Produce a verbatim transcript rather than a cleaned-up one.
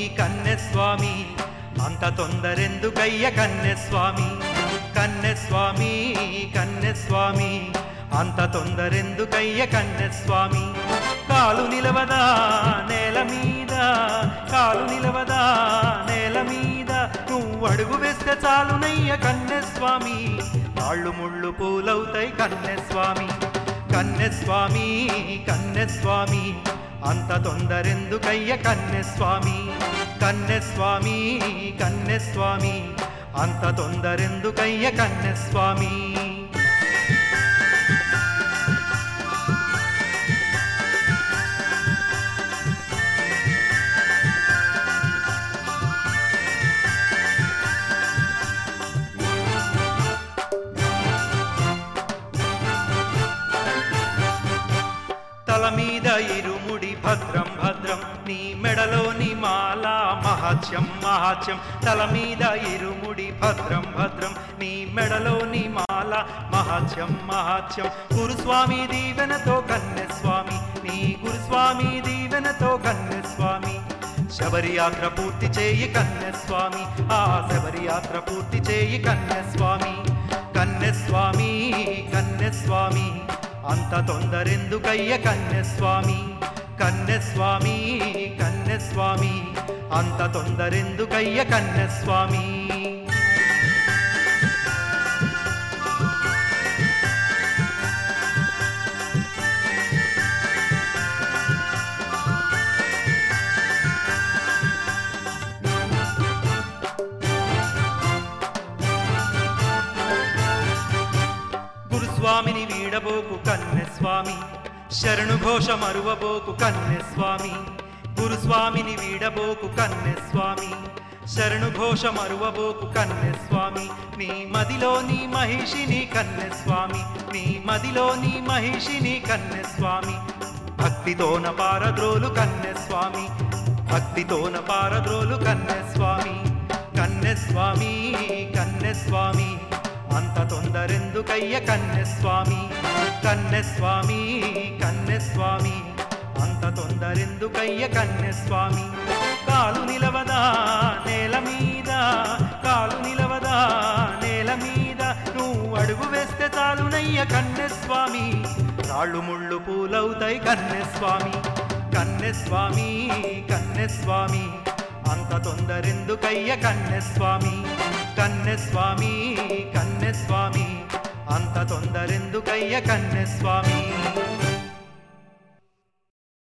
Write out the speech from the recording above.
కన్నెస్వామి అంత తొందరెందుకయ్య కన్నెస్వామి కన్నెస్వామి కన్నెస్వామి అంత తొందరెందుకయ్య కన్నెస్వామి కాలు నిలవదా నేల మీద కాలు నిలవదా నేల మీద నువ్వు అడుగు వేస్తే చాలునయ్య కన్నెస్వామి కాళ్ళు ముళ్ళు పూలవుతాయి కన్నెస్వామి కన్నెస్వామి కన్నెస్వామి అంత తొందరెందుకయ్య కన్నెస్వామి కన్నెస్వామి కన్నెస్వామి అంత తొందరెందుకయ్య కన్నెస్వామి తల మీద ఇరుముడి భద్రం భద్రం నీ మెడలోని మాల మహాత్యం మహాత్యం తల మీద ఇరుముడి భద్రం భద్రం నీ మెడలోని మాల మహాత్యం మహాత్యం గురుస్వామి దీవెనతో కన్నెస్వామి నీ గురుస్వామి దీవెనతో కన్నెస్వామి శబరి యాత్ర పూర్తి చేయి కన్నెస్వామి ఆ శబరి యాత్ర పూర్తి చేయి కన్నెస్వామి కన్నెస్వామి కన్నెస్వామి అంత తొందరెందుకయ్య కన్నెస్వామి కన్నెస్వామి కన్నెస్వామి అంత తొందరెందుకయ్య కన్నెస్వామి గురుస్వామిని వీడబోకు కన్నెస్వామి శరణు ఘోష మరువబోకు కన్నెస్వామి గురుస్వామిని వీడబోకు కన్నెస్వామి శరణు ఘోష మరువబోకు కన్నెస్వామి నీ మదిలోని మహిషిని కన్నెస్వామి నీ మదిలోని మహిషిని కన్నెస్వామి భక్తితోన పారద్రోలు కన్నెస్వామి భక్తితోన పారద్రోలు కన్నెస్వామి కన్నెస్వామి కన్నెస్వామి అంత తొందరెందుకయ్య కన్నెస్వామి కన్నెస్వామి కన్నెస్వామి అంత తొందరెందుకయ్య కన్నెస్వామి కాలు నిలవదా నేల మీద కాలు నిలవదా నేల మీద నువ్వు అడుగు వేస్తే చాలునయ్య కన్నెస్వామి రాళ్ళు ముళ్ళు పూలవుతాయి కన్నెస్వామి కన్నెస్వామి కన్నెస్వామి అంత తొందరెందుకయ్య కన్నెస్వామి కన్నెస్వామి కన్నెస్వామి అంత తొందరెందుకయ్య కన్నెస్వామి